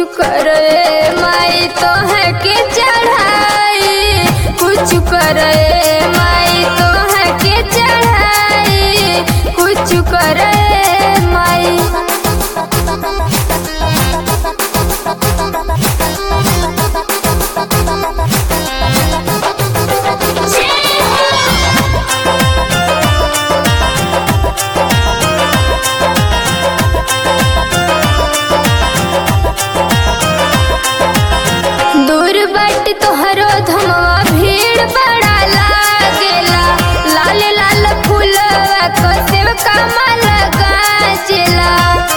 करे माई तो है के चढ़ाई, कुछ करे माई तो है के चढ़ाई, कुछ करे माई। दूर बाट तोहरो धमवा भीड़ बड़ा लागेला, लाल लाल फूलवा को सेव कमल गाजेला।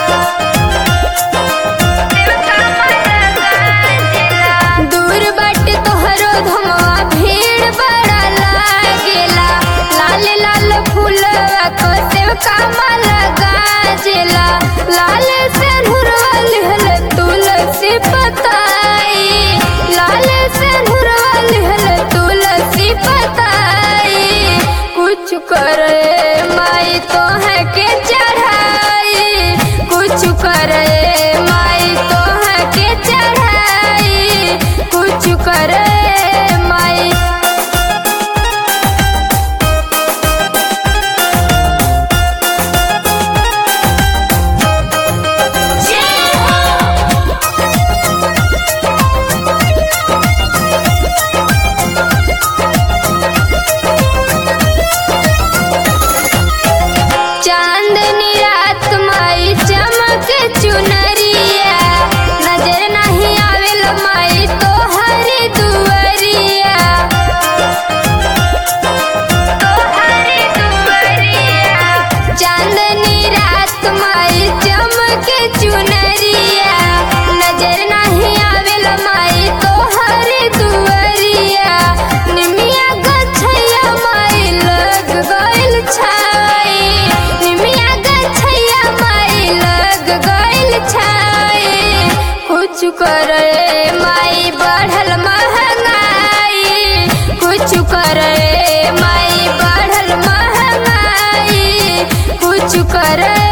दूर बाट तोहरो धमवा भीड़ बड़ा लागेला, लाल लाल फूलवा को सेव कमल गाजेला। लाल से नूरवा लिहल तुलसी पताई, लाल से नूरवा लिहल तुलसी पताई, कुछ करे माई तो है के चढ़ाई, कुछ करे माई तो है के चढ़ाई, कुछ करे माई। चांदनी रात माई चमक चुनरिया, नजर नहीं आवेल माई तो हरी दुवरिया। चांदनी रात माई चमक चुनरिया, नजर नहीं आवेल माई तो हरी दुवरिया। निमिया गछैया माई लग गइल छाई, निमिया गछैया माई लग गइल छाई, कुछ करे माई बढ़ल महंगाई, कुछ करे माई बढ़ल महंगाई, कुछ करे